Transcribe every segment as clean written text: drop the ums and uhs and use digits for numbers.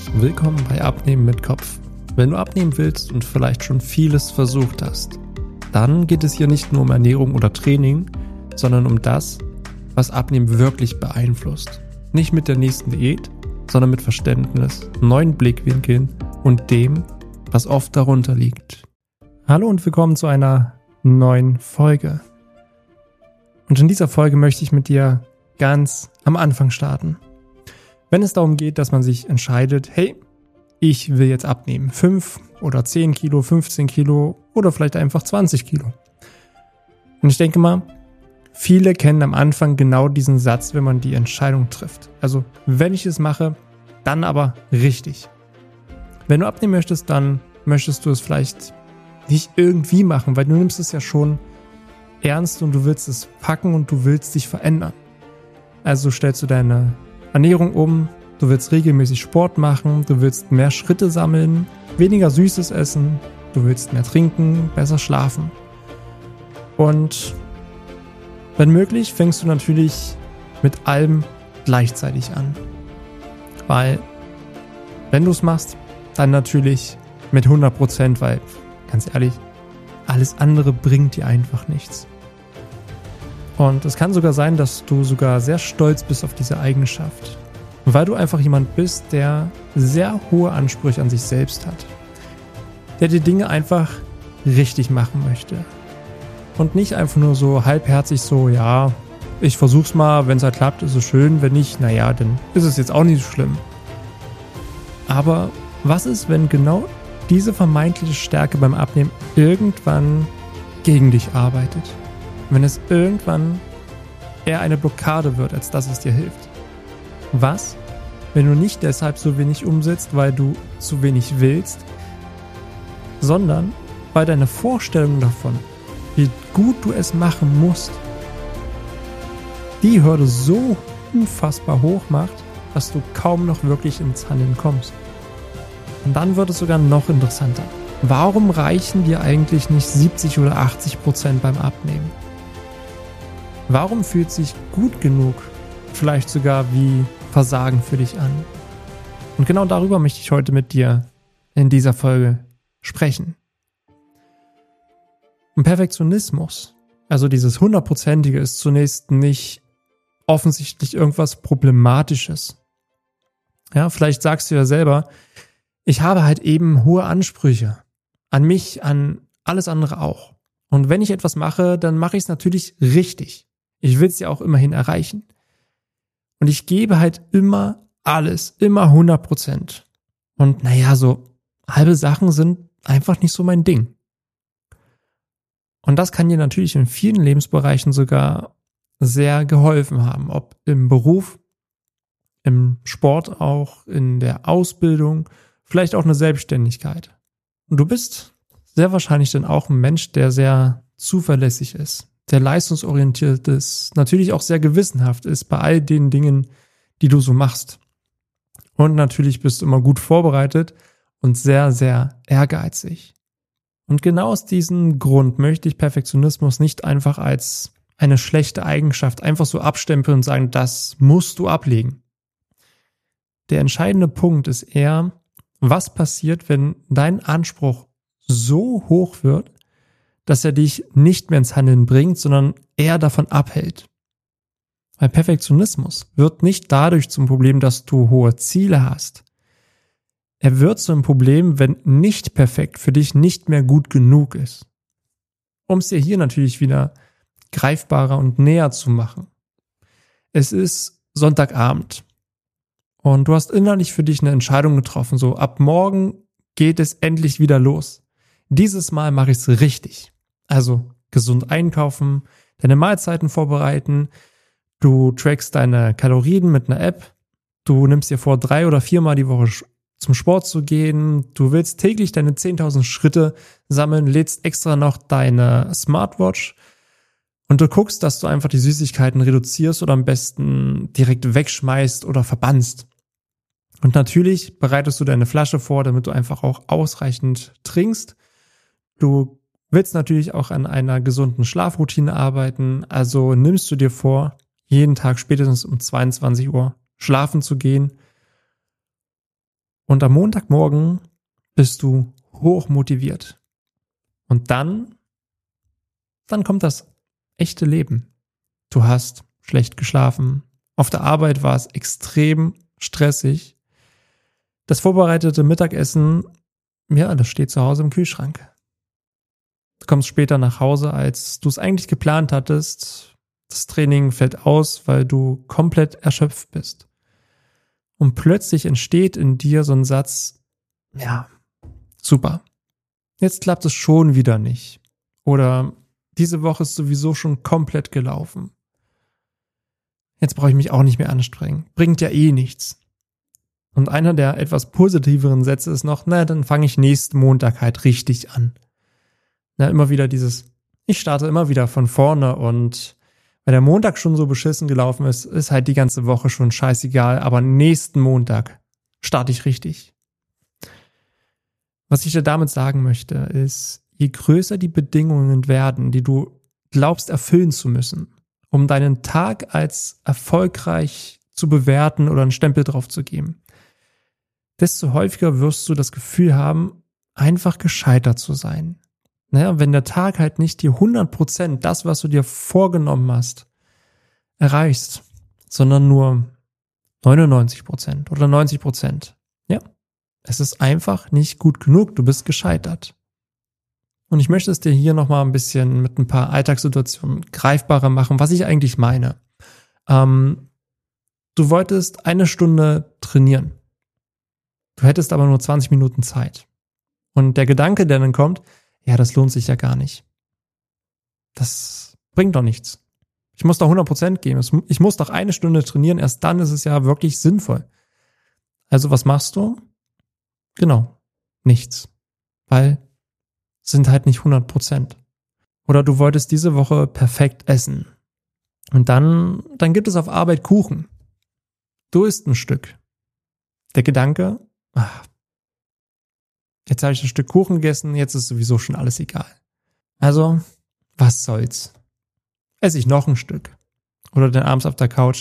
Willkommen bei Abnehmen mit Kopf. Wenn du abnehmen willst und vielleicht schon vieles versucht hast, dann geht es hier nicht nur um Ernährung oder Training, sondern um das, was Abnehmen wirklich beeinflusst. Nicht mit der nächsten Diät, sondern mit Verständnis, neuen Blickwinkeln und dem, was oft darunter liegt. Hallo und willkommen zu einer neuen Folge. Und in dieser Folge möchte ich mit dir ganz am Anfang starten. Wenn es darum geht, dass man sich entscheidet, hey, ich will jetzt abnehmen, 5 oder 10 Kilo, 15 Kilo oder vielleicht einfach 20 Kilo. Und ich denke mal, viele kennen am Anfang genau diesen Satz, wenn man die Entscheidung trifft. Also, wenn ich es mache, dann aber richtig. Wenn du abnehmen möchtest, dann möchtest du es vielleicht nicht irgendwie machen, weil du nimmst es ja schon ernst und du willst es packen und du willst dich verändern. Also stellst du deine Ernährung um, du willst regelmäßig Sport machen, du willst mehr Schritte sammeln, weniger Süßes essen, du willst mehr trinken, besser schlafen. Und wenn möglich, fängst du natürlich mit allem gleichzeitig an. Weil, wenn du es machst, dann natürlich mit 100%, weil, ganz ehrlich, alles andere bringt dir einfach nichts. Und es kann sogar sein, dass du sogar sehr stolz bist auf diese Eigenschaft. Weil du einfach jemand bist, der sehr hohe Ansprüche an sich selbst hat. Der die Dinge einfach richtig machen möchte. Und nicht einfach nur so halbherzig so, ja, ich versuch's mal, wenn es halt klappt, ist es schön, wenn nicht, naja, dann ist es jetzt auch nicht so schlimm. Aber was ist, wenn genau diese vermeintliche Stärke beim Abnehmen irgendwann gegen dich arbeitet? Wenn es irgendwann eher eine Blockade wird, als dass es dir hilft? Was, wenn du nicht deshalb so wenig umsetzt, weil du zu wenig willst, sondern weil deine Vorstellung davon, wie gut du es machen musst, die Hürde so unfassbar hoch macht, dass du kaum noch wirklich ins Handeln kommst? Und dann wird es sogar noch interessanter. Warum reichen dir eigentlich nicht 70 oder 80% beim Abnehmen? Warum fühlt sich gut genug vielleicht sogar wie Versagen für dich an? Und genau darüber möchte ich heute mit dir in dieser Folge sprechen. Und Perfektionismus, also dieses 100%ige, ist zunächst nicht offensichtlich irgendwas Problematisches. Ja, vielleicht sagst du ja selber, ich habe halt eben hohe Ansprüche an mich, an alles andere auch. Und wenn ich etwas mache, dann mache ich es natürlich richtig. Ich will es ja auch immerhin erreichen. Und ich gebe halt immer alles, immer 100%. Und naja, so halbe Sachen sind einfach nicht so mein Ding. Und das kann dir natürlich in vielen Lebensbereichen sogar sehr geholfen haben. Ob im Beruf, im Sport auch, in der Ausbildung, vielleicht auch eine Selbstständigkeit. Und du bist sehr wahrscheinlich dann auch ein Mensch, der sehr zuverlässig ist, der leistungsorientiert ist, natürlich auch sehr gewissenhaft ist bei all den Dingen, die du so machst. Und natürlich bist du immer gut vorbereitet und sehr, sehr ehrgeizig. Und genau aus diesem Grund möchte ich Perfektionismus nicht einfach als eine schlechte Eigenschaft einfach so abstempeln und sagen, das musst du ablegen. Der entscheidende Punkt ist eher, was passiert, wenn dein Anspruch so hoch wird, dass er dich nicht mehr ins Handeln bringt, sondern eher davon abhält. Weil Perfektionismus wird nicht dadurch zum Problem, dass du hohe Ziele hast. Er wird zu einem Problem, wenn nicht perfekt für dich nicht mehr gut genug ist. Um es dir hier natürlich wieder greifbarer und näher zu machen. Es ist Sonntagabend und du hast innerlich für dich eine Entscheidung getroffen, so ab morgen geht es endlich wieder los. Dieses Mal mache ich es richtig. Also gesund einkaufen, deine Mahlzeiten vorbereiten, du trackst deine Kalorien mit einer App, du nimmst dir vor, 3 oder 4 Mal die Woche zum Sport zu gehen, du willst täglich deine 10.000 Schritte sammeln, lädst extra noch deine Smartwatch und du guckst, dass du einfach die Süßigkeiten reduzierst oder am besten direkt wegschmeißt oder verbannst. Und natürlich bereitest du deine Flasche vor, damit du einfach auch ausreichend trinkst. Du willst natürlich auch an einer gesunden Schlafroutine arbeiten, also nimmst du dir vor, jeden Tag spätestens um 22 Uhr schlafen zu gehen Und am Montagmorgen bist du hoch motiviert. Und dann kommt das echte Leben. Du hast schlecht geschlafen. Auf der Arbeit war es extrem stressig. Das vorbereitete Mittagessen, ja, das steht zu Hause im Kühlschrank. Du kommst später nach Hause, als du es eigentlich geplant hattest. Das Training fällt aus, weil du komplett erschöpft bist. Und plötzlich entsteht in dir so ein Satz, ja, super. Jetzt klappt es schon wieder nicht. Oder diese Woche ist sowieso schon komplett gelaufen. Jetzt brauche ich mich auch nicht mehr anstrengen. Bringt ja eh nichts. Und einer der etwas positiveren Sätze ist noch, dann fange ich nächsten Montag halt richtig an. Immer wieder ich starte immer wieder von vorne und weil der Montag schon so beschissen gelaufen ist, ist halt die ganze Woche schon scheißegal, aber nächsten Montag starte ich richtig. Was ich dir damit sagen möchte, ist, je größer die Bedingungen werden, die du glaubst erfüllen zu müssen, um deinen Tag als erfolgreich zu bewerten oder einen Stempel drauf zu geben, desto häufiger wirst du das Gefühl haben, einfach gescheitert zu sein. Wenn der Tag halt nicht die 100% das, was du dir vorgenommen hast, erreichst, sondern nur 99% oder 90%. Ja, es ist einfach nicht gut genug, du bist gescheitert. Und ich möchte es dir hier nochmal ein bisschen mit ein paar Alltagssituationen greifbarer machen, was ich eigentlich meine. Du wolltest 1 Stunde trainieren. Du hättest aber nur 20 Minuten Zeit. Und der Gedanke, der dann kommt, ja, das lohnt sich ja gar nicht. Das bringt doch nichts. Ich muss doch 100% geben. Ich muss doch 1 Stunde trainieren, erst dann ist es ja wirklich sinnvoll. Also was machst du? Genau, nichts. Weil es sind halt nicht 100%. Oder du wolltest diese Woche perfekt essen. Und dann gibt es auf Arbeit Kuchen. Du isst ein Stück. Der Gedanke, jetzt habe ich ein Stück Kuchen gegessen, jetzt ist sowieso schon alles egal. Also, was soll's? Esse ich noch ein Stück. Oder dann abends auf der Couch,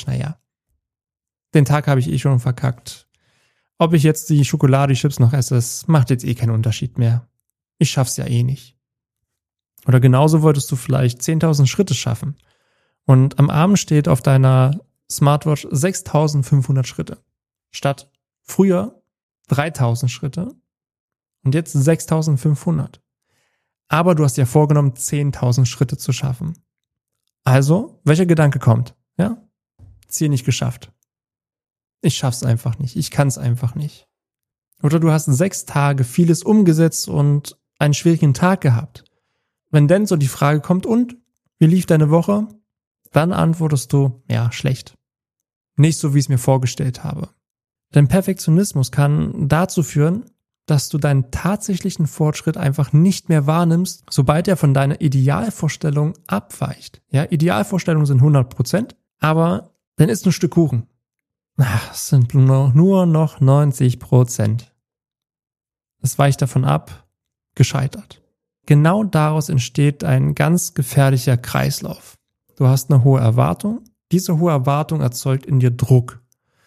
den Tag habe ich eh schon verkackt. Ob ich jetzt die Schokolade, die Chips noch esse, das macht jetzt eh keinen Unterschied mehr. Ich schaff's ja eh nicht. Oder genauso wolltest du vielleicht 10.000 Schritte schaffen. Und am Abend steht auf deiner Smartwatch 6.500 Schritte. Statt früher 3.000 Schritte. Und jetzt 6.500. Aber du hast dir vorgenommen, 10.000 Schritte zu schaffen. Also, welcher Gedanke kommt? Ja? Ziel nicht geschafft. Ich schaff's einfach nicht. Ich kann's einfach nicht. Oder du hast 6 Tage vieles umgesetzt und einen schwierigen Tag gehabt. Wenn denn so die Frage kommt, und? Wie lief deine Woche? Dann antwortest du, ja, schlecht. Nicht so, wie ich es mir vorgestellt habe. Denn Perfektionismus kann dazu führen, dass du deinen tatsächlichen Fortschritt einfach nicht mehr wahrnimmst, sobald er von deiner Idealvorstellung abweicht. Ja, Idealvorstellungen sind 100%, aber dann ist ein Stück Kuchen. Es sind nur noch 90%. Es weicht davon ab, gescheitert. Genau daraus entsteht ein ganz gefährlicher Kreislauf. Du hast eine hohe Erwartung. Diese hohe Erwartung erzeugt in dir Druck.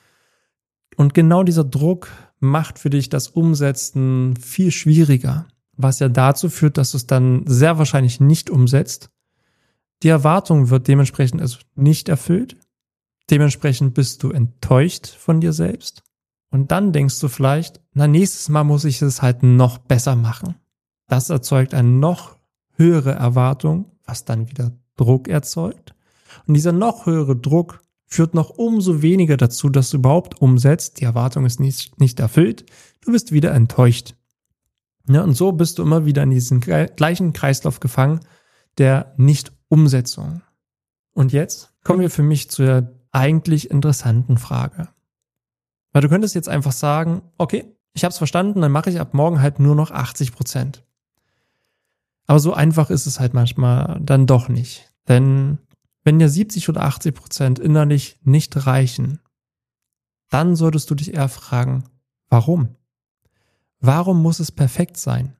Und genau dieser Druck macht für dich das Umsetzen viel schwieriger, was ja dazu führt, dass du es dann sehr wahrscheinlich nicht umsetzt. Die Erwartung wird dementsprechend also nicht erfüllt. Dementsprechend bist du enttäuscht von dir selbst. Und dann denkst du vielleicht, nächstes Mal muss ich es halt noch besser machen. Das erzeugt eine noch höhere Erwartung, was dann wieder Druck erzeugt. Und dieser noch höhere Druck führt noch umso weniger dazu, dass du überhaupt umsetzt. Die Erwartung ist nicht erfüllt. Du bist wieder enttäuscht. Ja, und so bist du immer wieder in diesen gleichen Kreislauf gefangen, der Nicht-Umsetzung. Und jetzt kommen wir für mich zur eigentlich interessanten Frage. Weil du könntest jetzt einfach sagen, okay, ich habe es verstanden, dann mache ich ab morgen halt nur noch 80%. Aber so einfach ist es halt manchmal dann doch nicht. Denn wenn dir 70 oder 80% innerlich nicht reichen, dann solltest du dich eher fragen, warum? Warum muss es perfekt sein?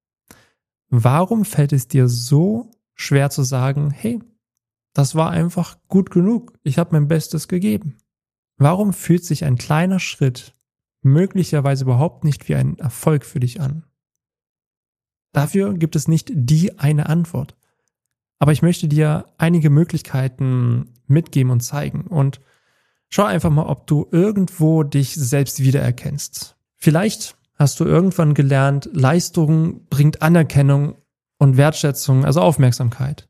Warum fällt es dir so schwer zu sagen, hey, das war einfach gut genug, ich habe mein Bestes gegeben? Warum fühlt sich ein kleiner Schritt möglicherweise überhaupt nicht wie ein Erfolg für dich an. Dafür gibt es nicht die eine Antwort. Aber ich möchte dir einige Möglichkeiten mitgeben und zeigen. Und schau einfach mal, ob du irgendwo dich selbst wiedererkennst. Vielleicht hast du irgendwann gelernt, Leistung bringt Anerkennung und Wertschätzung, also Aufmerksamkeit.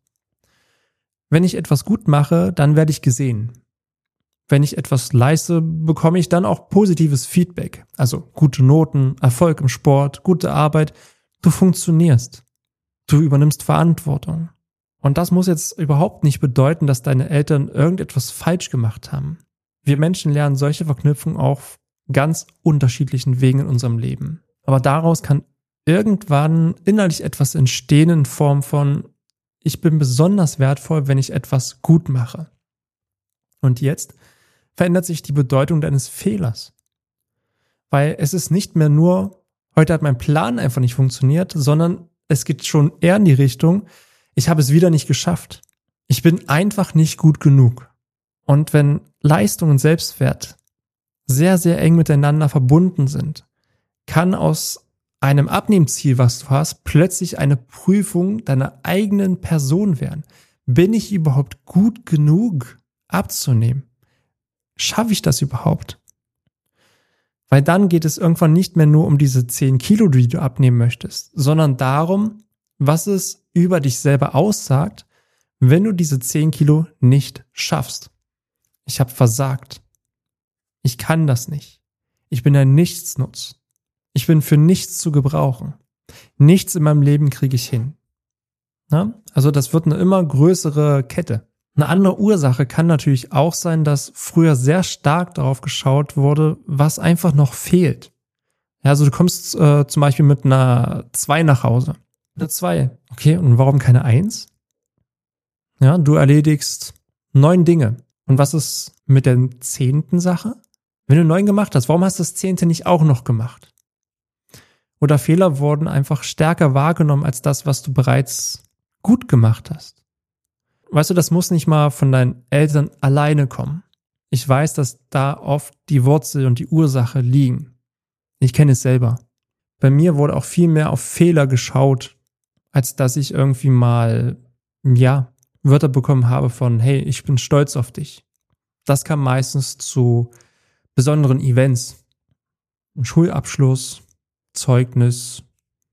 Wenn ich etwas gut mache, dann werde ich gesehen. Wenn ich etwas leiste, bekomme ich dann auch positives Feedback. Also gute Noten, Erfolg im Sport, gute Arbeit. Du funktionierst. Du übernimmst Verantwortung. Und das muss jetzt überhaupt nicht bedeuten, dass deine Eltern irgendetwas falsch gemacht haben. Wir Menschen lernen solche Verknüpfungen auf ganz unterschiedlichen Wegen in unserem Leben. Aber daraus kann irgendwann innerlich etwas entstehen in Form von: Ich bin besonders wertvoll, wenn ich etwas gut mache. Und jetzt verändert sich die Bedeutung deines Fehlers. Weil es ist nicht mehr nur, heute hat mein Plan einfach nicht funktioniert, sondern es geht schon eher in die Richtung, ich habe es wieder nicht geschafft. Ich bin einfach nicht gut genug. Und wenn Leistung und Selbstwert sehr, sehr eng miteinander verbunden sind, kann aus einem Abnehmziel, was du hast, plötzlich eine Prüfung deiner eigenen Person werden. Bin ich überhaupt gut genug abzunehmen? Schaffe ich das überhaupt? Weil dann geht es irgendwann nicht mehr nur um diese 10 Kilo, die du abnehmen möchtest, sondern darum, was es über dich selber aussagt, wenn du diese 10 Kilo nicht schaffst. Ich habe versagt. Ich kann das nicht. Ich bin ein Nichtsnutz. Ich bin für nichts zu gebrauchen. Nichts in meinem Leben kriege ich hin. Na? Also das wird eine immer größere Kette. Eine andere Ursache kann natürlich auch sein, dass früher sehr stark darauf geschaut wurde, was einfach noch fehlt. Ja, also du kommst zum Beispiel mit einer 2 nach Hause. Eine 2. Okay, und warum keine 1? Ja, du erledigst 9 Dinge. Und was ist mit der 10. Sache? Wenn du 9 gemacht hast, warum hast du das 10. nicht auch noch gemacht? Oder Fehler wurden einfach stärker wahrgenommen als das, was du bereits gut gemacht hast. Weißt du, das muss nicht mal von deinen Eltern alleine kommen. Ich weiß, dass da oft die Wurzel und die Ursache liegen. Ich kenne es selber. Bei mir wurde auch viel mehr auf Fehler geschaut, als dass ich irgendwie mal, Wörter bekommen habe von, hey, ich bin stolz auf dich. Das kam meistens zu besonderen Events. Ein Schulabschluss, Zeugnis,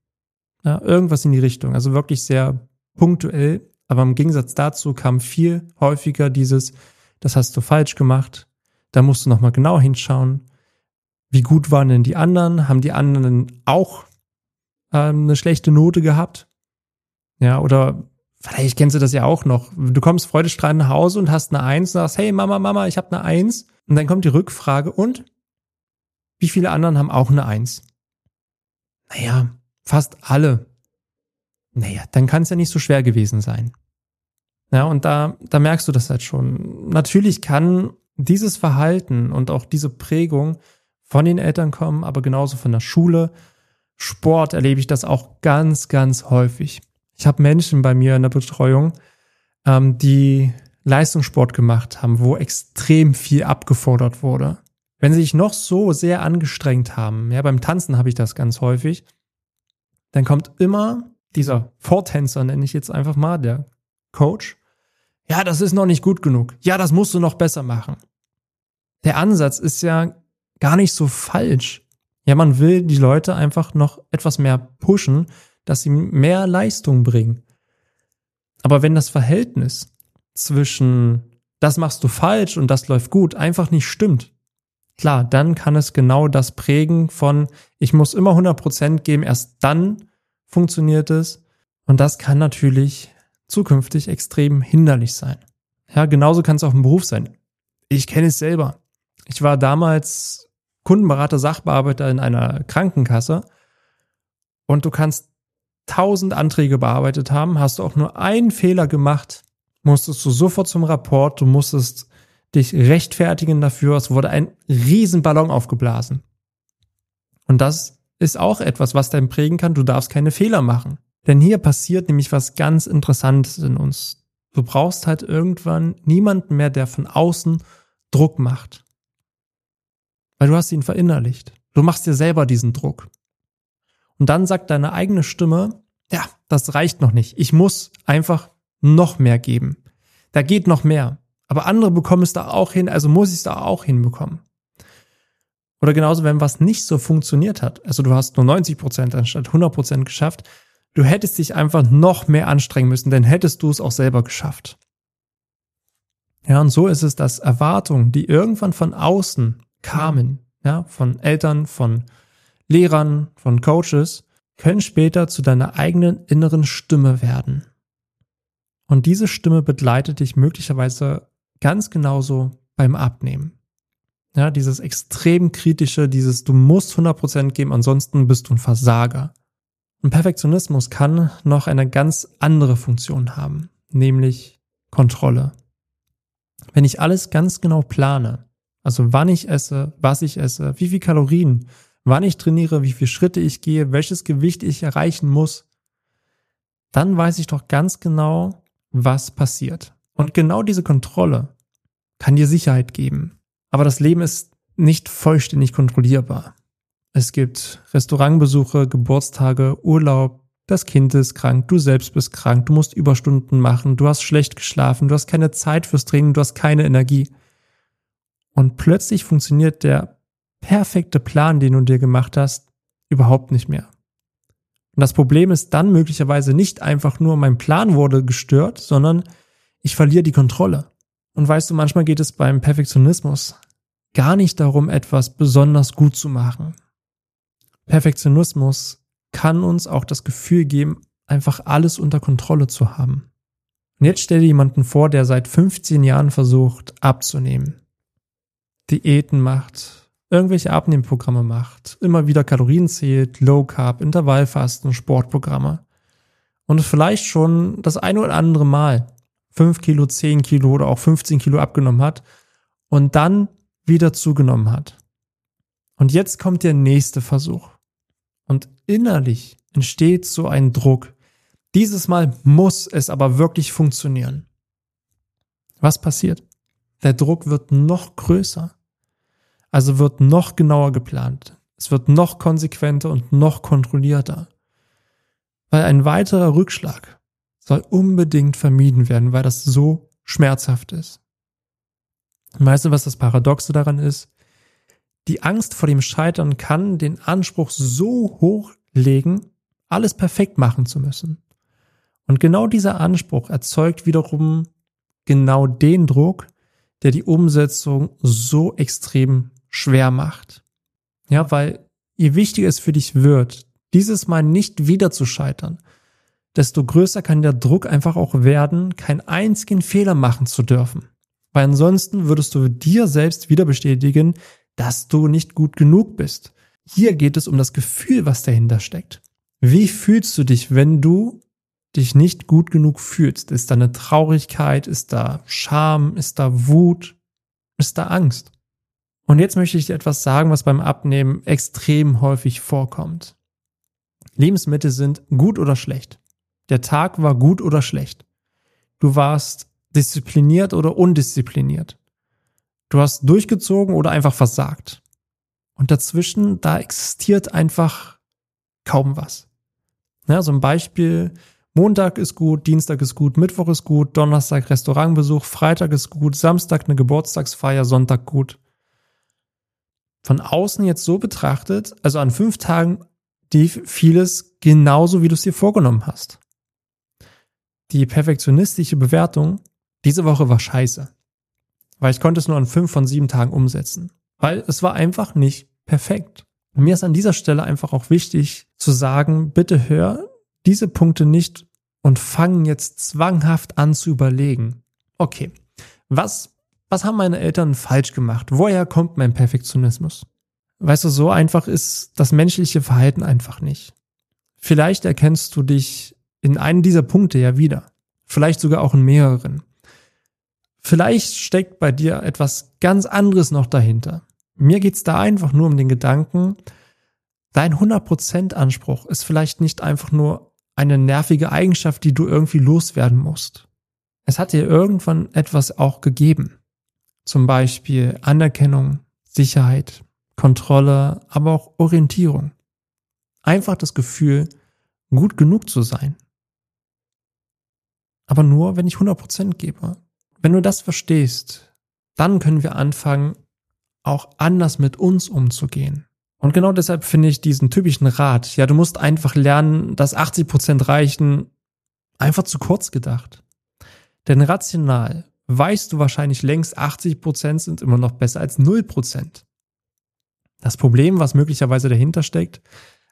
ja, irgendwas in die Richtung. Also wirklich sehr punktuell. Aber im Gegensatz dazu kam viel häufiger dieses, das hast du falsch gemacht, da musst du nochmal genau hinschauen. Wie gut waren denn die anderen? Haben die anderen auch eine schlechte Note gehabt? Ja, oder vielleicht kennst du das ja auch noch. Du kommst freudestrahlend nach Hause und hast eine 1 und sagst, hey Mama, ich habe eine 1. Und dann kommt die Rückfrage, und? Wie viele anderen haben auch eine 1? Naja, fast alle. Naja, dann kann es ja nicht so schwer gewesen sein. Ja, und da merkst du das halt schon. Natürlich kann dieses Verhalten und auch diese Prägung von den Eltern kommen, aber genauso von der Schule. Sport erlebe ich das auch ganz, ganz häufig. Ich habe Menschen bei mir in der Betreuung, die Leistungssport gemacht haben, wo extrem viel abgefordert wurde. Wenn sie sich noch so sehr angestrengt haben, ja, beim Tanzen habe ich das ganz häufig, dann kommt immer dieser Vortänzer, nenne ich jetzt einfach mal, der Coach. Ja, das ist noch nicht gut genug. Ja, das musst du noch besser machen. Der Ansatz ist ja gar nicht so falsch. Ja, man will die Leute einfach noch etwas mehr pushen, dass sie mehr Leistung bringen. Aber wenn das Verhältnis zwischen das machst du falsch und das läuft gut einfach nicht stimmt, klar, dann kann es genau das prägen von ich muss immer 100% geben, erst dann funktioniert es. Und das kann natürlich zukünftig extrem hinderlich sein. Ja, genauso kann es auch im Beruf sein. Ich kenne es selber. Ich war damals Kundenberater, Sachbearbeiter in einer Krankenkasse und du kannst 1000 Anträge bearbeitet haben, hast du auch nur einen Fehler gemacht, musstest du sofort zum Rapport, du musstest dich rechtfertigen dafür, es wurde ein Riesenballon aufgeblasen. Und das ist auch etwas, was dann prägen kann, du darfst keine Fehler machen. Denn hier passiert nämlich was ganz Interessantes in uns. Du brauchst halt irgendwann niemanden mehr, der von außen Druck macht. Weil du hast ihn verinnerlicht. Du machst dir selber diesen Druck. Und dann sagt deine eigene Stimme, ja, das reicht noch nicht. Ich muss einfach noch mehr geben. Da geht noch mehr. Aber andere bekommen es da auch hin, also muss ich es da auch hinbekommen. Oder genauso, wenn was nicht so funktioniert hat. Also du hast nur 90% anstatt 100% geschafft. Du hättest dich einfach noch mehr anstrengen müssen, dann hättest du es auch selber geschafft. Ja, und so ist es, dass Erwartungen, die irgendwann von außen kamen, ja, von Eltern, von Lehrern, von Coaches, können später zu deiner eigenen inneren Stimme werden. Und diese Stimme begleitet dich möglicherweise ganz genauso beim Abnehmen. Ja, dieses extrem kritische, dieses du musst 100% geben, ansonsten bist du ein Versager. Und Perfektionismus kann noch eine ganz andere Funktion haben, nämlich Kontrolle. Wenn ich alles ganz genau plane, also wann ich esse, was ich esse, wie viel Kalorien, wann ich trainiere, wie viele Schritte ich gehe, welches Gewicht ich erreichen muss, dann weiß ich doch ganz genau, was passiert. Und genau diese Kontrolle kann dir Sicherheit geben. Aber das Leben ist nicht vollständig kontrollierbar. Es gibt Restaurantbesuche, Geburtstage, Urlaub, das Kind ist krank, du selbst bist krank, du musst Überstunden machen, du hast schlecht geschlafen, du hast keine Zeit fürs Training, du hast keine Energie. Und plötzlich funktioniert der perfekte Plan, den du dir gemacht hast, überhaupt nicht mehr. Und das Problem ist dann möglicherweise nicht einfach nur, mein Plan wurde gestört, sondern ich verliere die Kontrolle. Und weißt du, manchmal geht es beim Perfektionismus gar nicht darum, etwas besonders gut zu machen. Perfektionismus kann uns auch das Gefühl geben, einfach alles unter Kontrolle zu haben. Und jetzt stell dir jemanden vor, der seit 15 Jahren versucht, abzunehmen, Diäten macht, irgendwelche Abnehmprogramme macht, immer wieder Kalorien zählt, Low Carb, Intervallfasten, Sportprogramme und vielleicht schon das eine oder andere Mal 5 Kilo, 10 Kilo oder auch 15 Kilo abgenommen hat und dann wieder zugenommen hat. Und jetzt kommt der nächste Versuch. Und innerlich entsteht so ein Druck. Dieses Mal muss es aber wirklich funktionieren. Was passiert? Der Druck wird noch größer. Also wird noch genauer geplant. Es wird noch konsequenter und noch kontrollierter. Weil ein weiterer Rückschlag soll unbedingt vermieden werden, weil das so schmerzhaft ist. Und weißt du, was das Paradoxe daran ist? Die Angst vor dem Scheitern kann den Anspruch so hoch legen, alles perfekt machen zu müssen. Und genau dieser Anspruch erzeugt wiederum genau den Druck, der die Umsetzung so extrem schwer macht. Ja, weil je wichtiger es für dich wird, dieses Mal nicht wieder zu scheitern, desto größer kann der Druck einfach auch werden, keinen einzigen Fehler machen zu dürfen. Weil ansonsten würdest du dir selbst wieder bestätigen, dass du nicht gut genug bist. Hier geht es um das Gefühl, was dahinter steckt. Wie fühlst du dich, wenn du dich nicht gut genug fühlst? Ist da eine Traurigkeit? Ist da Scham? Ist da Wut? Ist da Angst? Und jetzt möchte ich dir etwas sagen, was beim Abnehmen extrem häufig vorkommt. Lebensmittel sind gut oder schlecht. Der Tag war gut oder schlecht. Du warst diszipliniert oder undiszipliniert. Du hast durchgezogen oder einfach versagt. Und dazwischen, da existiert einfach kaum was. Ja, so ein Beispiel, Montag ist gut, Dienstag ist gut, Mittwoch ist gut, Donnerstag Restaurantbesuch, Freitag ist gut, Samstag eine Geburtstagsfeier, Sonntag gut. Von außen jetzt so betrachtet, also an 5 Tagen lief vieles genauso, wie du es dir vorgenommen hast. Die perfektionistische Bewertung, diese Woche war scheiße. Weil ich konnte es nur an 5 von 7 Tagen umsetzen. Weil es war einfach nicht perfekt. Und mir ist an dieser Stelle einfach auch wichtig zu sagen, bitte hör diese Punkte nicht und fang jetzt zwanghaft an zu überlegen. Okay, was haben meine Eltern falsch gemacht? Woher kommt mein Perfektionismus? Weißt du, so einfach ist das menschliche Verhalten einfach nicht. Vielleicht erkennst du dich in einem dieser Punkte ja wieder. Vielleicht sogar auch in mehreren. Vielleicht steckt bei dir etwas ganz anderes noch dahinter. Mir geht's da einfach nur um den Gedanken, dein 100% Anspruch ist vielleicht nicht einfach nur eine nervige Eigenschaft, die du irgendwie loswerden musst. Es hat dir irgendwann etwas auch gegeben. Zum Beispiel Anerkennung, Sicherheit, Kontrolle, aber auch Orientierung. Einfach das Gefühl, gut genug zu sein. Aber nur, wenn ich 100% gebe. Wenn du das verstehst, dann können wir anfangen, auch anders mit uns umzugehen. Und genau deshalb finde ich diesen typischen Rat, ja, du musst einfach lernen, dass 80% reichen, einfach zu kurz gedacht. Denn rational weißt du wahrscheinlich längst, 80% sind immer noch besser als 0%. Das Problem, was möglicherweise dahinter steckt,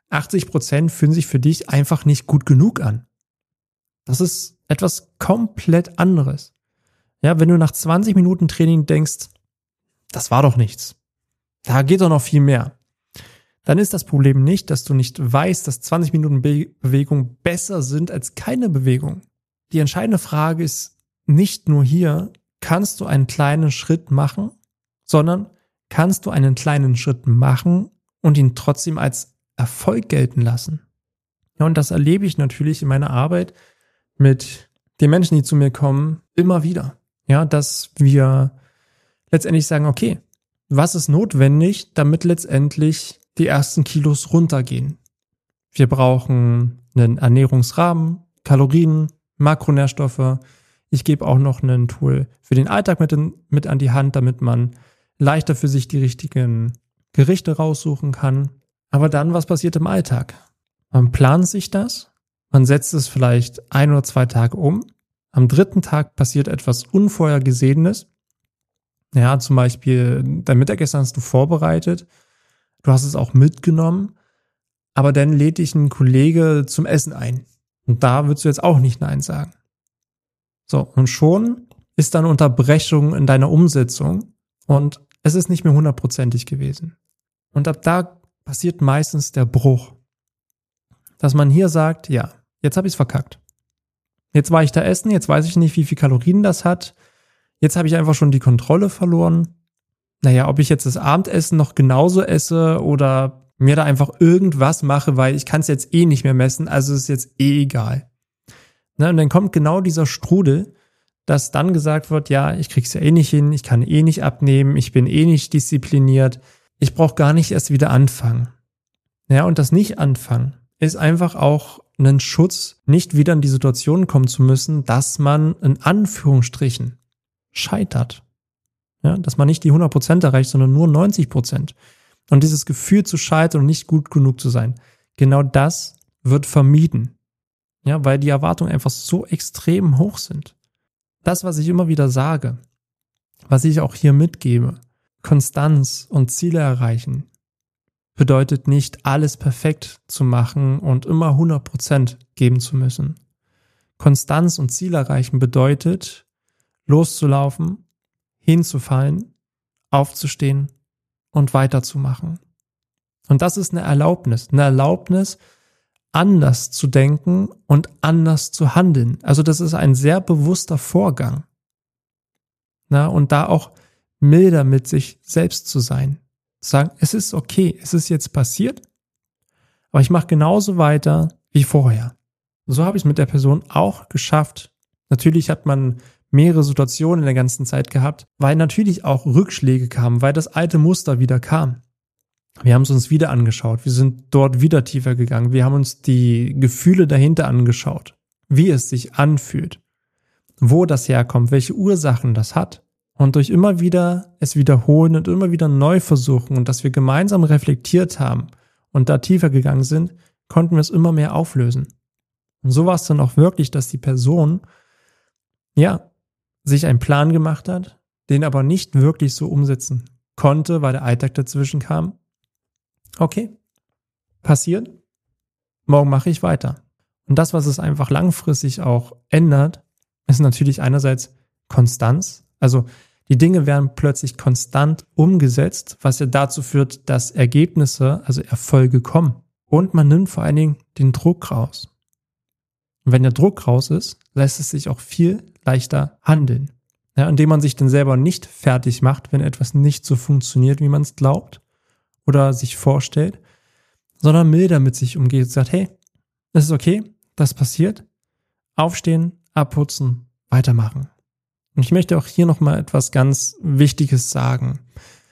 80% fühlen sich für dich einfach nicht gut genug an. Das ist etwas komplett anderes. Ja, wenn du nach 20 Minuten Training denkst, das war doch nichts, da geht doch noch viel mehr, dann ist das Problem nicht, dass du nicht weißt, dass 20 Minuten Bewegung besser sind als keine Bewegung. Die entscheidende Frage ist nicht nur hier, kannst du einen kleinen Schritt machen, sondern kannst du einen kleinen Schritt machen und ihn trotzdem als Erfolg gelten lassen. Ja, und das erlebe ich natürlich in meiner Arbeit mit den Menschen, die zu mir kommen, immer wieder. Ja, dass wir letztendlich sagen, okay, was ist notwendig, damit letztendlich die ersten Kilos runtergehen? Wir brauchen einen Ernährungsrahmen, Kalorien, Makronährstoffe. Ich gebe auch noch ein Tool für den Alltag mit an die Hand, damit man leichter für sich die richtigen Gerichte raussuchen kann. Aber dann, was passiert im Alltag? Man plant sich das, man setzt es vielleicht 1 oder 2 Tage um. Am 3. Tag passiert etwas Unvorhergesehenes. Ja, zum Beispiel, dein Mittagessen hast du vorbereitet, du hast es auch mitgenommen, aber dann lädt dich ein Kollege zum Essen ein. Und da würdest du jetzt auch nicht Nein sagen. So, und schon ist dann Unterbrechung in deiner Umsetzung und es ist nicht mehr 100%ig gewesen. Und ab da passiert meistens der Bruch. Dass man hier sagt, ja, jetzt habe ich es verkackt. Jetzt war ich da essen, jetzt weiß ich nicht, wie viel Kalorien das hat. Jetzt habe ich einfach schon die Kontrolle verloren. Naja, ob ich jetzt das Abendessen noch genauso esse oder mir da einfach irgendwas mache, weil ich kann es jetzt eh nicht mehr messen, also ist jetzt eh egal. Ne, und dann kommt genau dieser Strudel, dass dann gesagt wird, ja, ich krieg's ja eh nicht hin, ich kann eh nicht abnehmen, ich bin eh nicht diszipliniert, ich brauche gar nicht erst wieder anfangen. Ja, und das Nicht-Anfangen ist einfach auch ein Schutz, nicht wieder in die Situation kommen zu müssen, dass man in Anführungsstrichen scheitert. Ja, dass man nicht die 100% erreicht, sondern nur 90%. Und dieses Gefühl zu scheitern und nicht gut genug zu sein, genau das wird vermieden. Ja, weil die Erwartungen einfach so extrem hoch sind. Das, was ich immer wieder sage, was ich auch hier mitgebe, Konstanz und Ziele erreichen, bedeutet nicht, alles perfekt zu machen und immer 100% geben zu müssen. Konstanz und Ziel erreichen bedeutet, loszulaufen, hinzufallen, aufzustehen und weiterzumachen. Und das ist eine Erlaubnis, anders zu denken und anders zu handeln. Also das ist ein sehr bewusster Vorgang. Und da auch milder mit sich selbst zu sein. Zu sagen, es ist okay, es ist jetzt passiert, aber ich mache genauso weiter wie vorher. So habe ich es mit der Person auch geschafft. Natürlich hat man mehrere Situationen in der ganzen Zeit gehabt, weil natürlich auch Rückschläge kamen, weil das alte Muster wieder kam. Wir haben es uns wieder angeschaut, wir sind dort wieder tiefer gegangen, wir haben uns die Gefühle dahinter angeschaut, wie es sich anfühlt, wo das herkommt, welche Ursachen das hat. Und durch immer wieder es wiederholen und immer wieder neu versuchen und dass wir gemeinsam reflektiert haben und da tiefer gegangen sind, konnten wir es immer mehr auflösen. Und so war es dann auch wirklich, dass die Person, ja, sich einen Plan gemacht hat, den aber nicht wirklich so umsetzen konnte, weil der Alltag dazwischen kam. Okay, passiert, morgen mache ich weiter. Und das, was es einfach langfristig auch ändert, ist natürlich einerseits Konstanz. Also die Dinge werden plötzlich konstant umgesetzt, was ja dazu führt, dass Ergebnisse, also Erfolge kommen. Und man nimmt vor allen Dingen den Druck raus. Und wenn der Druck raus ist, lässt es sich auch viel leichter handeln. Ja, indem man sich dann selber nicht fertig macht, wenn etwas nicht so funktioniert, wie man es glaubt oder sich vorstellt, sondern milder mit sich umgeht und sagt, hey, es ist okay, das passiert, aufstehen, abputzen, weitermachen. Und ich möchte auch hier nochmal etwas ganz Wichtiges sagen.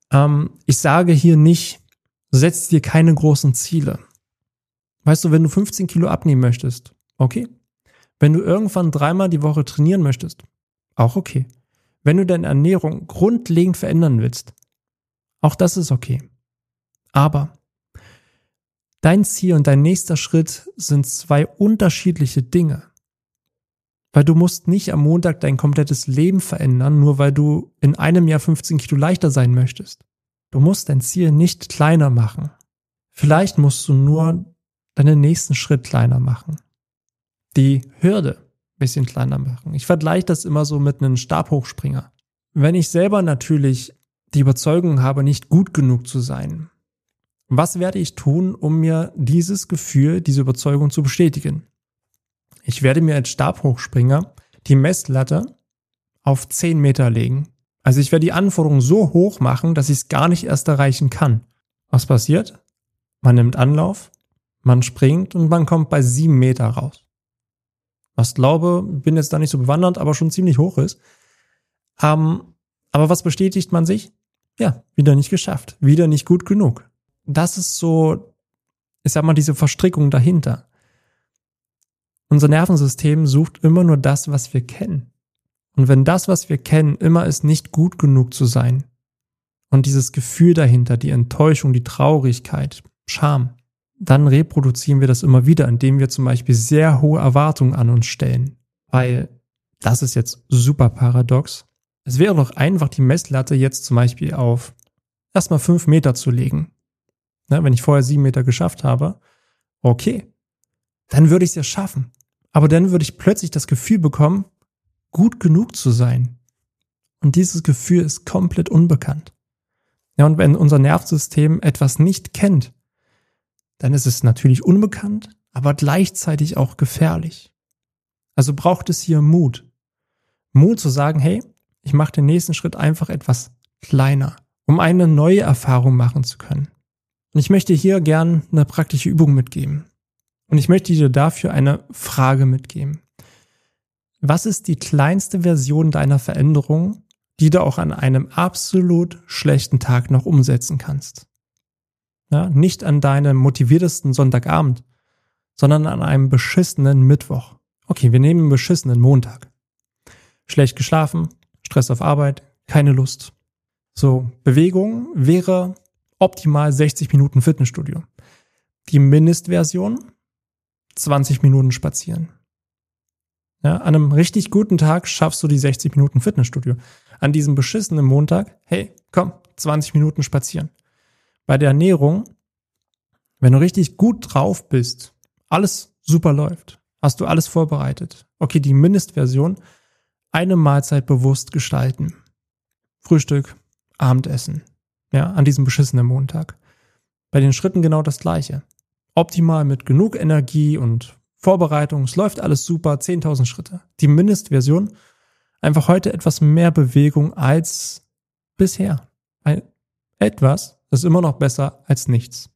Ich sage hier nicht, setz dir keine großen Ziele. Weißt du, wenn du 15 Kilo abnehmen möchtest, okay. Wenn du irgendwann 3-mal die Woche trainieren möchtest, auch okay. Wenn du deine Ernährung grundlegend verändern willst, auch das ist okay. Aber dein Ziel und dein nächster Schritt sind 2 unterschiedliche Dinge. Weil du musst nicht am Montag dein komplettes Leben verändern, nur weil du in einem Jahr 15 Kilo leichter sein möchtest. Du musst dein Ziel nicht kleiner machen. Vielleicht musst du nur deinen nächsten Schritt kleiner machen. Die Hürde ein bisschen kleiner machen. Ich vergleiche das immer so mit einem Stabhochspringer. Wenn ich selber natürlich die Überzeugung habe, nicht gut genug zu sein, was werde ich tun, um mir dieses Gefühl, diese Überzeugung zu bestätigen? Ich werde mir als Stabhochspringer die Messlatte auf 10 Meter legen. Also ich werde die Anforderungen so hoch machen, dass ich es gar nicht erst erreichen kann. Was passiert? Man nimmt Anlauf, man springt und man kommt bei 7 Meter raus. Was glaube, bin jetzt da nicht so bewandert, aber schon ziemlich hoch ist. Aber was bestätigt man sich? Ja, wieder nicht geschafft, wieder nicht gut genug. Das ist so, ich sag mal, diese Verstrickung dahinter. Unser Nervensystem sucht immer nur das, was wir kennen. Und wenn das, was wir kennen, immer ist, nicht gut genug zu sein, und dieses Gefühl dahinter, die Enttäuschung, die Traurigkeit, Scham, dann reproduzieren wir das immer wieder, indem wir zum Beispiel sehr hohe Erwartungen an uns stellen. Weil, das ist jetzt super paradox, es wäre doch einfach, die Messlatte jetzt zum Beispiel auf erstmal 5 Meter zu legen. Ne, wenn ich vorher 7 Meter geschafft habe, okay, dann würde ich es ja schaffen. Aber dann würde ich plötzlich das Gefühl bekommen, gut genug zu sein. Und dieses Gefühl ist komplett unbekannt. Ja, und wenn unser Nervensystem etwas nicht kennt, dann ist es natürlich unbekannt, aber gleichzeitig auch gefährlich. Also braucht es hier Mut. Mut zu sagen, hey, ich mache den nächsten Schritt einfach etwas kleiner, um eine neue Erfahrung machen zu können. Und ich möchte hier gern eine praktische Übung mitgeben. Und ich möchte dir dafür eine Frage mitgeben. Was ist die kleinste Version deiner Veränderung, die du auch an einem absolut schlechten Tag noch umsetzen kannst? Ja, nicht an deinem motiviertesten Sonntagabend, sondern an einem beschissenen Mittwoch. Okay, wir nehmen einen beschissenen Montag. Schlecht geschlafen, Stress auf Arbeit, keine Lust. So, Bewegung wäre optimal 60 Minuten Fitnessstudio. Die Mindestversion 20 Minuten spazieren. Ja, an einem richtig guten Tag schaffst du die 60 Minuten Fitnessstudio. An diesem beschissenen Montag, hey, komm, 20 Minuten spazieren. Bei der Ernährung, wenn du richtig gut drauf bist, alles super läuft, hast du alles vorbereitet. Okay, die Mindestversion, eine Mahlzeit bewusst gestalten. Frühstück, Abendessen. Ja, an diesem beschissenen Montag. Bei den Schritten genau das Gleiche. Optimal mit genug Energie und Vorbereitung, es läuft alles super, 10.000 Schritte. Die Mindestversion, einfach heute etwas mehr Bewegung als bisher. Etwas ist immer noch besser als nichts.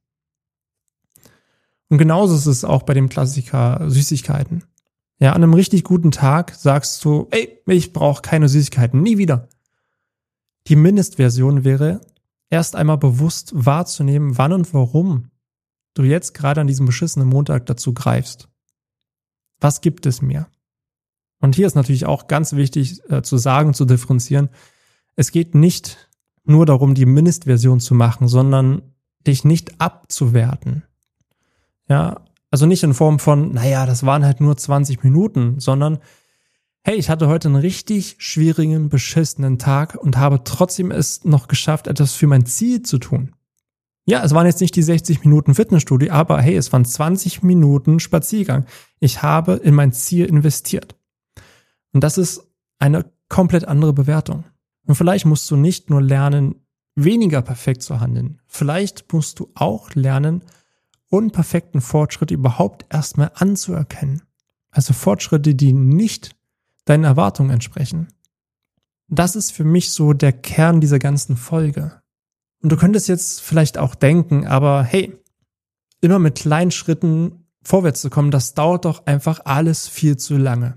Und genauso ist es auch bei dem Klassiker Süßigkeiten. Ja, an einem richtig guten Tag sagst du, ey, ich brauche keine Süßigkeiten, nie wieder. Die Mindestversion wäre, erst einmal bewusst wahrzunehmen, wann und warum du jetzt gerade an diesem beschissenen Montag dazu greifst. Was gibt es mir? Und hier ist natürlich auch ganz wichtig zu sagen, zu differenzieren, es geht nicht nur darum, die Mindestversion zu machen, sondern dich nicht abzuwerten. Ja, also nicht in Form von, naja, das waren halt nur 20 Minuten, sondern hey, ich hatte heute einen richtig schwierigen, beschissenen Tag und habe trotzdem es noch geschafft, etwas für mein Ziel zu tun. Ja, es waren jetzt nicht die 60 Minuten Fitnessstudio, aber hey, es waren 20 Minuten Spaziergang. Ich habe in mein Ziel investiert. Und das ist eine komplett andere Bewertung. Und vielleicht musst du nicht nur lernen, weniger perfekt zu handeln. Vielleicht musst du auch lernen, unperfekten Fortschritt überhaupt erstmal anzuerkennen. Also Fortschritte, die nicht deinen Erwartungen entsprechen. Das ist für mich so der Kern dieser ganzen Folge. Und du könntest jetzt vielleicht auch denken, aber hey, immer mit kleinen Schritten vorwärts zu kommen, das dauert doch einfach alles viel zu lange.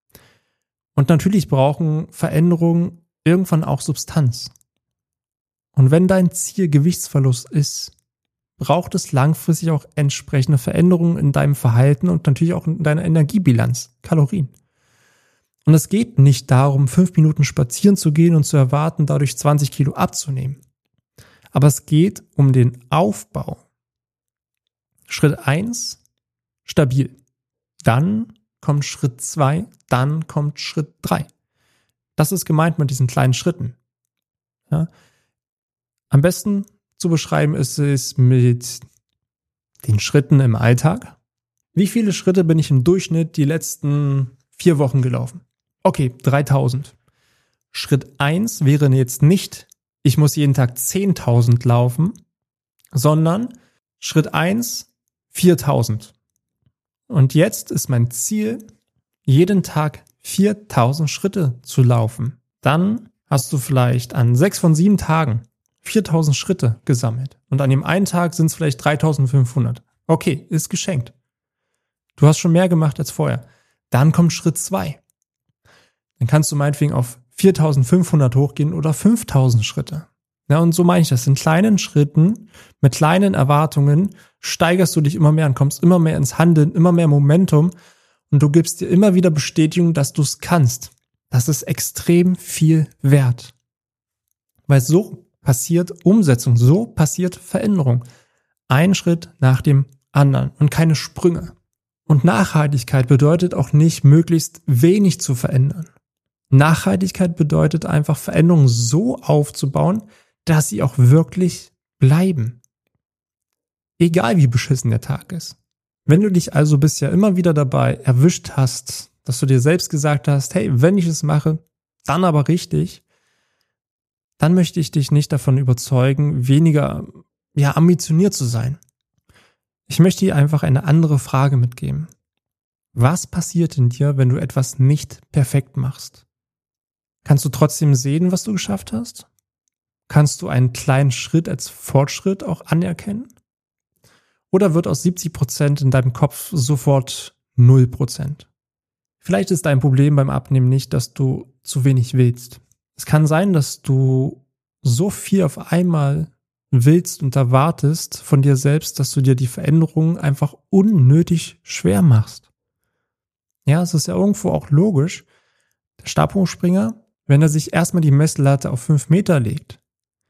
Und natürlich brauchen Veränderungen irgendwann auch Substanz. Und wenn dein Ziel Gewichtsverlust ist, braucht es langfristig auch entsprechende Veränderungen in deinem Verhalten und natürlich auch in deiner Energiebilanz, Kalorien. Und es geht nicht darum, 5 Minuten spazieren zu gehen und zu erwarten, dadurch 20 Kilo abzunehmen. Aber es geht um den Aufbau. Schritt 1, stabil. Dann kommt Schritt 2, dann kommt Schritt 3. Das ist gemeint mit diesen kleinen Schritten. Ja. Am besten zu beschreiben ist es mit den Schritten im Alltag. Wie viele Schritte bin ich im Durchschnitt die letzten 4 Wochen gelaufen? Okay, 3000. Schritt 1 wäre jetzt nicht, ich muss jeden Tag 10.000 laufen, sondern Schritt 1, 4000. Und jetzt ist mein Ziel, jeden Tag 4000 Schritte zu laufen. Dann hast du vielleicht an 6 von 7 Tagen 4000 Schritte gesammelt. Und an dem einen Tag sind es vielleicht 3500. Okay, ist geschenkt. Du hast schon mehr gemacht als vorher. Dann kommt Schritt 2. Dann kannst du meinetwegen auf 4500 hochgehen oder 5000 Schritte. Ja, und so meine ich das. In kleinen Schritten, mit kleinen Erwartungen steigerst du dich immer mehr und kommst immer mehr ins Handeln, immer mehr Momentum und du gibst dir immer wieder Bestätigung, dass du es kannst. Das ist extrem viel wert. Weil so passiert Umsetzung, so passiert Veränderung. Ein Schritt nach dem anderen und keine Sprünge. Und Nachhaltigkeit bedeutet auch nicht, möglichst wenig zu verändern. Nachhaltigkeit bedeutet einfach, Veränderungen so aufzubauen, dass sie auch wirklich bleiben. Egal wie beschissen der Tag ist. Wenn du dich also bisher immer wieder dabei erwischt hast, dass du dir selbst gesagt hast, hey, wenn ich es mache, dann aber richtig, dann möchte ich dich nicht davon überzeugen, weniger ambitioniert zu sein. Ich möchte dir einfach eine andere Frage mitgeben. Was passiert in dir, wenn du etwas nicht perfekt machst? Kannst du trotzdem sehen, was du geschafft hast? Kannst du einen kleinen Schritt als Fortschritt auch anerkennen? Oder wird aus 70% in deinem Kopf sofort 0%? Vielleicht ist dein Problem beim Abnehmen nicht, dass du zu wenig willst. Es kann sein, dass du so viel auf einmal willst und erwartest von dir selbst, dass du dir die Veränderungen einfach unnötig schwer machst. Ja, es ist ja irgendwo auch logisch. Der Stabhochspringer, wenn er sich erstmal die Messlatte auf 5 Meter legt,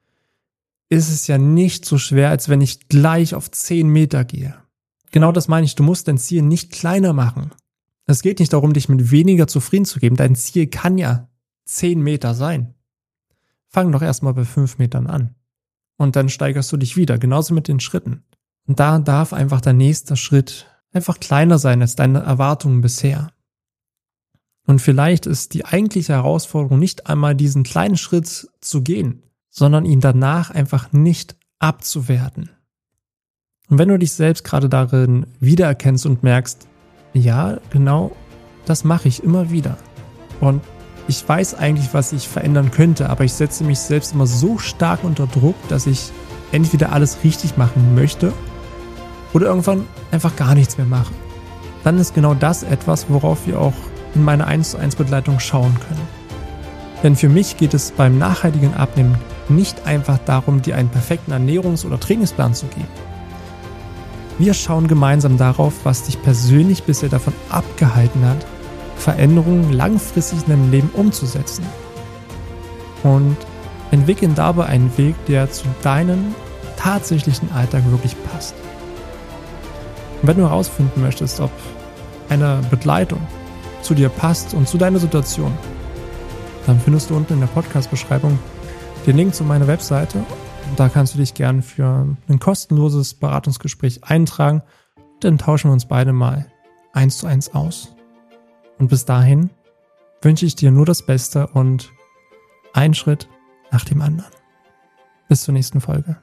ist es ja nicht so schwer, als wenn ich gleich auf 10 Meter gehe. Genau das meine ich, du musst dein Ziel nicht kleiner machen. Es geht nicht darum, dich mit weniger zufrieden zu geben. Dein Ziel kann ja 10 Meter sein. Fang doch erstmal bei 5 Metern an. Und dann steigerst du dich wieder, genauso mit den Schritten. Und da darf einfach der nächste Schritt einfach kleiner sein als deine Erwartungen bisher. Und vielleicht ist die eigentliche Herausforderung nicht einmal diesen kleinen Schritt zu gehen, sondern ihn danach einfach nicht abzuwerten. Und wenn du dich selbst gerade darin wiedererkennst und merkst, ja, genau, das mache ich immer wieder. Und ich weiß eigentlich, was ich verändern könnte, aber ich setze mich selbst immer so stark unter Druck, dass ich entweder alles richtig machen möchte oder irgendwann einfach gar nichts mehr mache. Dann ist genau das etwas, worauf wir auch in meiner 1:1 Begleitung schauen können. Denn für mich geht es beim nachhaltigen Abnehmen nicht einfach darum, dir einen perfekten Ernährungs- oder Trainingsplan zu geben. Wir schauen gemeinsam darauf, was dich persönlich bisher davon abgehalten hat, Veränderungen langfristig in deinem Leben umzusetzen. Und entwickeln dabei einen Weg, der zu deinem tatsächlichen Alltag wirklich passt. Und wenn du herausfinden möchtest, ob eine Begleitung zu dir passt und zu deiner Situation, dann findest du unten in der Podcast-Beschreibung den Link zu meiner Webseite. Und da kannst du dich gerne für ein kostenloses Beratungsgespräch eintragen. Dann tauschen wir uns beide mal 1:1 aus. Und bis dahin wünsche ich dir nur das Beste und einen Schritt nach dem anderen. Bis zur nächsten Folge.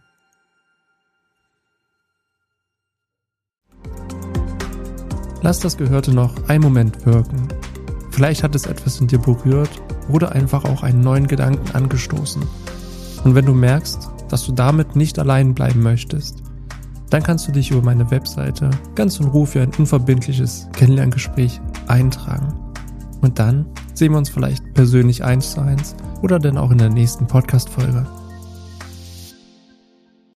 Lass das Gehörte noch einen Moment wirken. Vielleicht hat es etwas in dir berührt oder einfach auch einen neuen Gedanken angestoßen. Und wenn du merkst, dass du damit nicht allein bleiben möchtest, dann kannst du dich über meine Webseite ganz in Ruhe für ein unverbindliches Kennenlerngespräch eintragen. Und dann sehen wir uns vielleicht persönlich 1:1 oder dann auch in der nächsten Podcast-Folge.